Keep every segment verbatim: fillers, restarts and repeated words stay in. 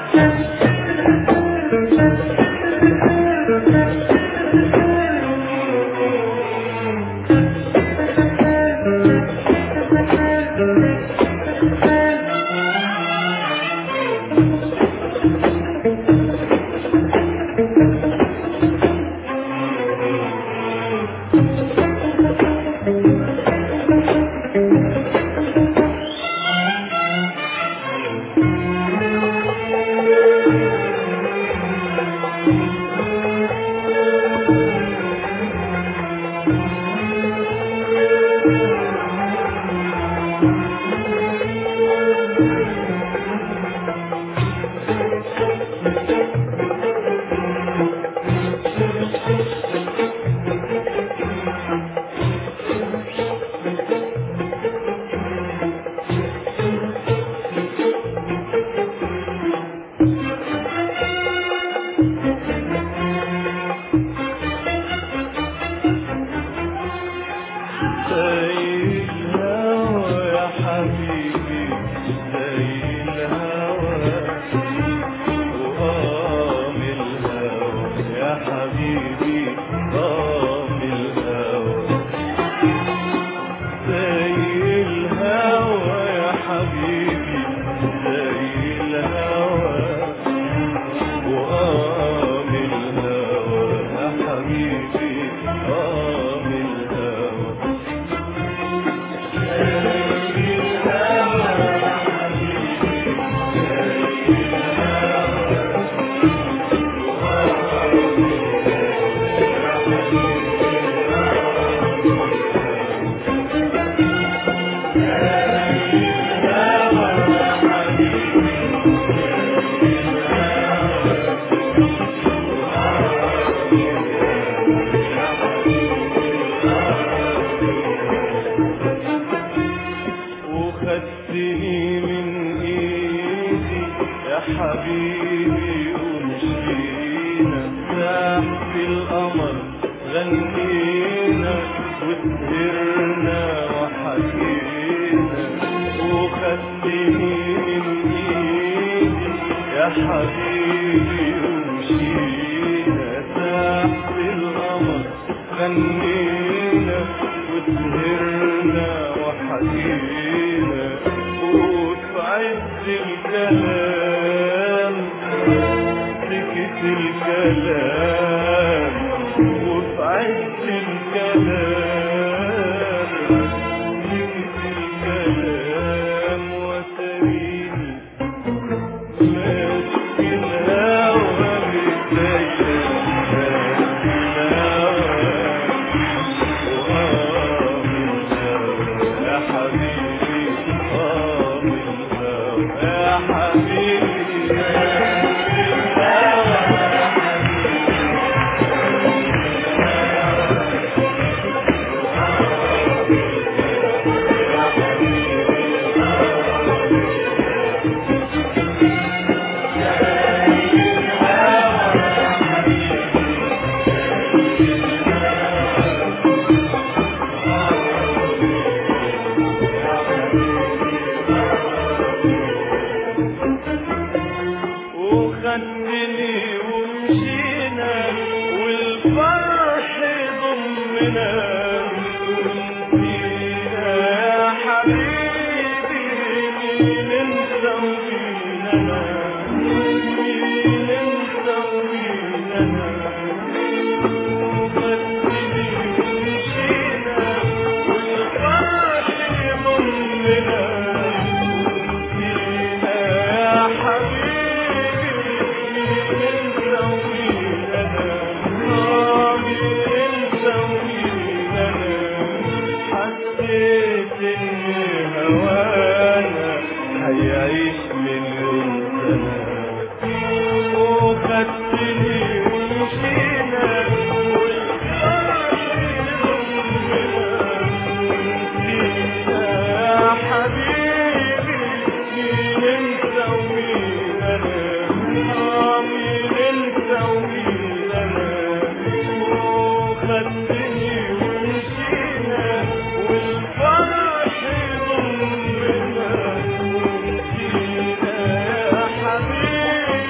حبيبي ومشينا تحت القمر غنينا وسهرنا وحكينا وخدتني من ايدي يا حبيبي ومشينا تحت القمر غنينا وسهرنا وحكينا وفي عز الكلام سكت الكلام وفي عز الكلام سكت الكلام وتريني ماسك الهوى بإيديا ماسك الهوى وآمن يا حبيبي آمن يا حبيبي وخدني ومشينا والفرح ضمنا ونسينا يا حبيبي مين انت ومين انا مين انت ومين انا وخدني ومشينا والفرح ضمنا ونسينا يا حبيبي حسيت ان هوانا هيعيش مليون سنة وخدتني ومشينا والفرح ضمنا يا حبيبي مين انت ومين انا مين انت ومين انا وخدتني ومشينا والفرح ضمنا ونسينا يا حبيبي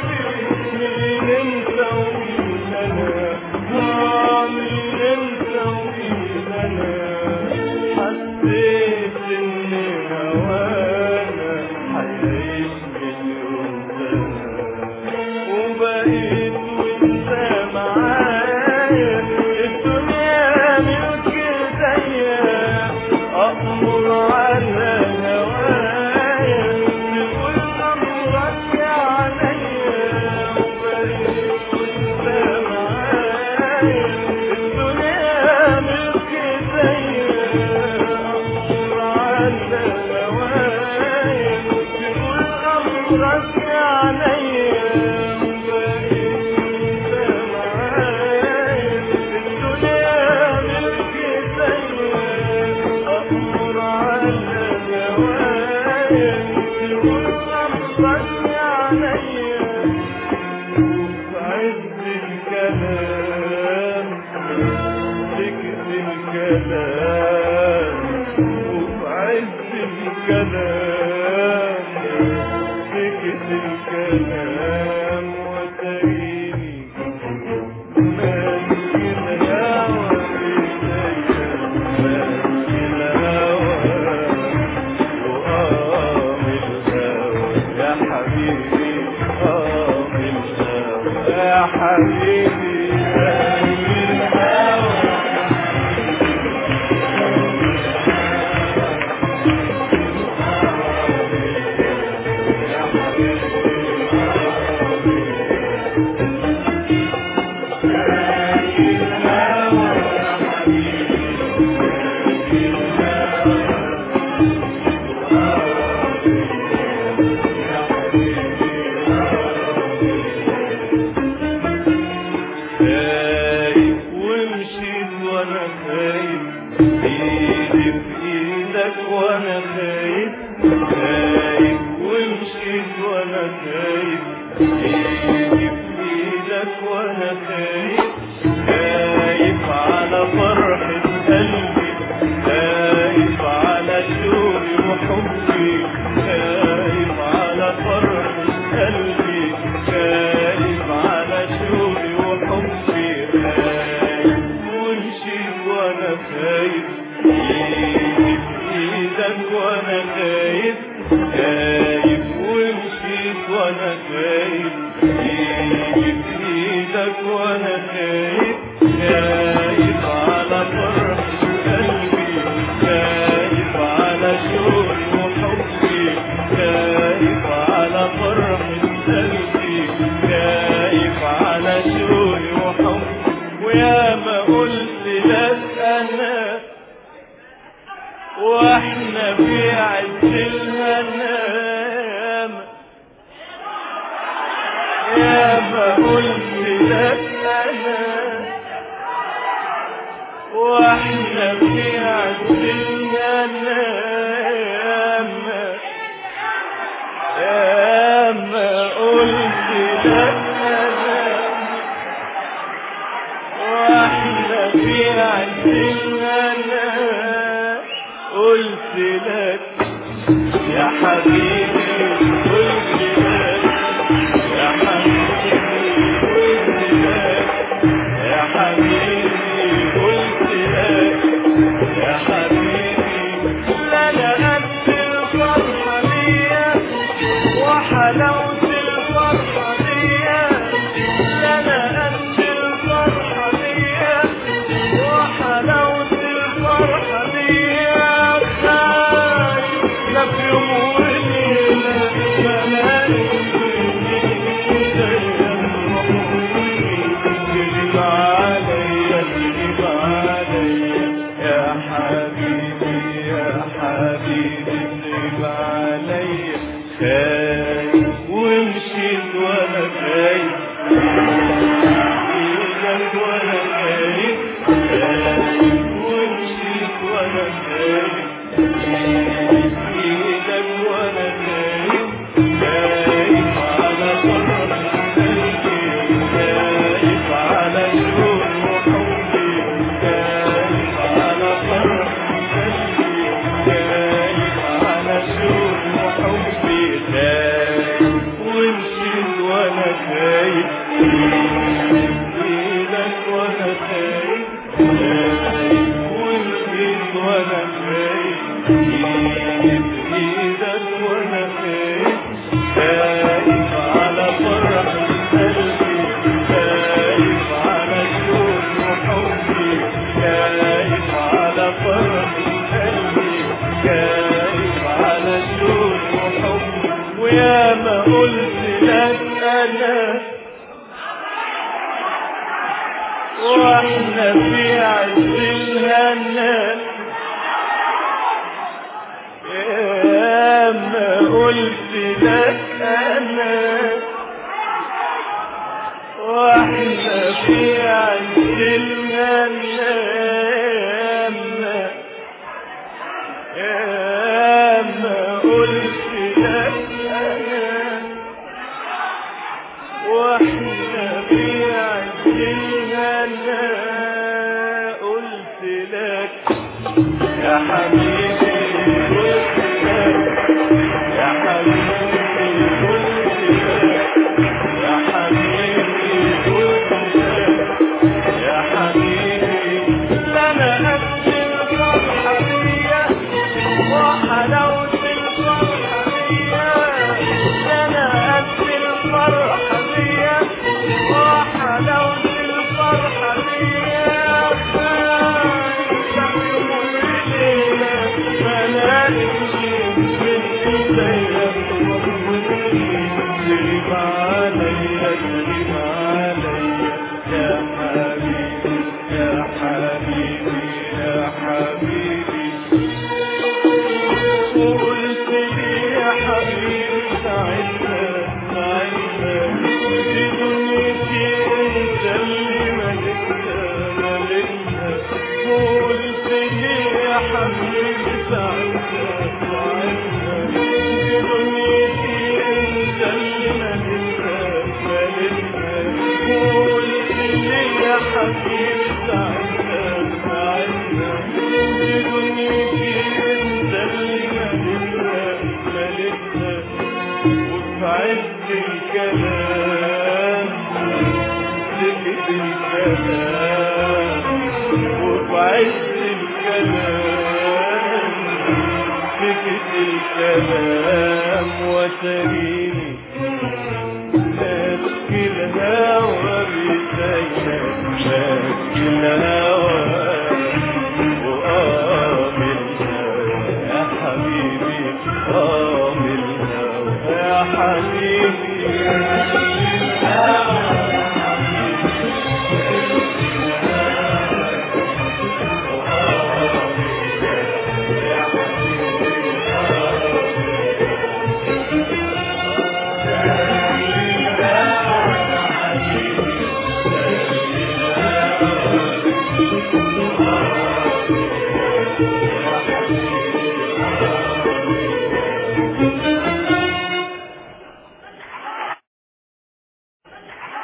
بقيت وانت معايا الدنيا ملك ايديا أأمر على هوايا تقول أمرك عليا وبقيت وانت معايا الدنيا ملك ايديا أأمر على هوايا تقول أمرك عليا وبقيت وانت معايا الدنيا ملك ايديا أأمر على هوايا تقول أمرك عليا وفي عز الكلام سكت الكلام وفي عز الكلام سكت الكلام وتريني ماسك الهوى بإيديا ماسك الهوى وقام الهوى يا حبيبي قام الهوى يا حبيبي قام الهوى خايف ومشيت وانا خايف ايدي في ايدك وانا خايف خايف ومشيت وانا خايف ايدي في ايدك وانا خايف خايف على فرحة قلبي خايف على شوقي وحبي خايف على فرحة قلبي خايف على شوقي وحبي خايف ومشيت وانا خايف ايدي في ايدك وانا خايف خايف ومشيت وانا خايف ايدي في ايدك وانا خايف خايف على فرحة قلبي خايف على شوقي وحبي خايف على فرحة قلبي خايف على شوقي وحبي ويا ما قلت لك انا واحنا في عز الهنام يا ما قلت لك انا واحنا في عز الهنام يا ما قلت لك انا واحنا في عز الهنام قلت لك يا حبيبي قلت لك يا حبيبي قلت لك يا حبيبي قلت لك يا حبيبي لا لا قد الفرحة ليا وحلاوة الفرحة ليا لا لا قد الفرحة ليا وحلاوة الفرحة ليا خايف لا في يوم وليلة بلاقي تجيب عليا تجيب عليا يا حبيبي يا حبيبي تجيب عليا خايف ومشيت وانا خايف ايدك وانا خايف خايف ومشيت وانا خايف ايدك وانا خايف خايف على فرحة قلبي خايف على شوق وحبي خايف على فرحة قلبي خايف على شوق وحبي خايف ومشيت وانا خايف ايدك وانا خايف خايف ومشيت وانا خايف ايدك وانا خايف خايف على فرحة قلبي واحنا في عز الهنا يا ما قلت لك انا واحنا في عز الهنا يا ما قلت لك انا واحنا في عز الهنا قلت لك يا حبيبي قلت لك يا حبيبي قلت لك يا حبيبي قلت لك يا حبيبي لنا قد الفرحة فيا وحلاوة الفرحة فيا لنا قد الفرحة فيا وحلاوة الفرحة فيا الكلام وتريني ماسك الهوى بيديا ماسك الهوى وآمن يا حبيبي آمن يا حبيبي